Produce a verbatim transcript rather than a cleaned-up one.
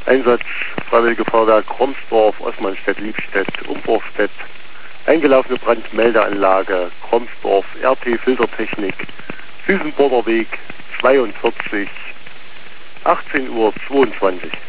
Einsatz Freiwillige Feuerwehr Kromsdorf, Osmanstedt-Liebstedt, Umbruchstedt, eingelaufene Brandmeldeanlage Kromsdorf, R T Filtertechnik, Süßenburger Weg zweiundvierzig, achtzehn Uhr zweiundzwanzig.